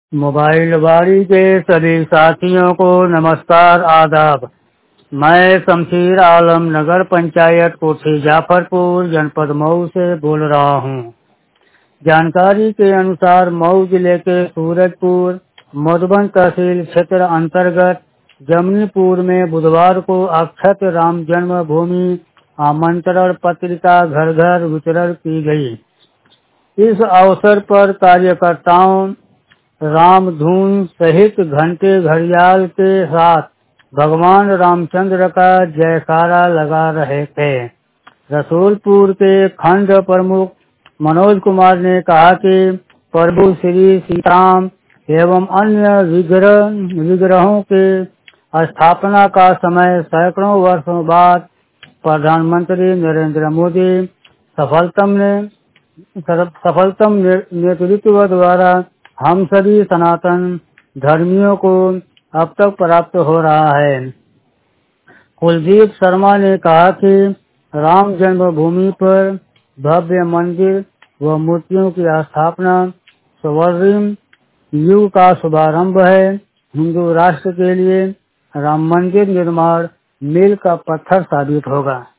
Mobile बाड़ी के सभी साथियों को नमस्कार आदाब। मैं शमशीर आलम नगर पंचायत कोठी जाफरपुर जनपद मऊ से बोल रहा हूँ। जानकारी के अनुसार मऊ जिले के सूरजपुर मधुबन तहसील क्षेत्र अंतर्गत जमनीपुर में बुधवार को अक्षत राम जन्मभूमि आमंत्रण पत्रिका घर घर वितरण की गई। इस अवसर पर कार्यकर्ताओं राम धुन सहित घंटे घड़ियाल के साथ भगवान रामचंद्र का जयकारा लगा रहे थे। रसूलपुर के खंड प्रमुख मनोज कुमार ने कहा कि प्रभु श्री सीताराम एवं अन्य विग्रहों के स्थापना का समय सैकड़ों वर्षों बाद प्रधानमंत्री नरेंद्र मोदी सफलतम नेतृत्व द्वारा हम सभी सनातन धर्मियों को अब तक प्राप्त हो रहा है। कुलदीप शर्मा ने कहा कि राम जन्मभूमि पर भव्य मंदिर व मूर्तियों की स्थापना स्वर्णिम युग का शुभारंभ है। हिंदू राष्ट्र के लिए राम मंदिर निर्माण मील का पत्थर साबित होगा।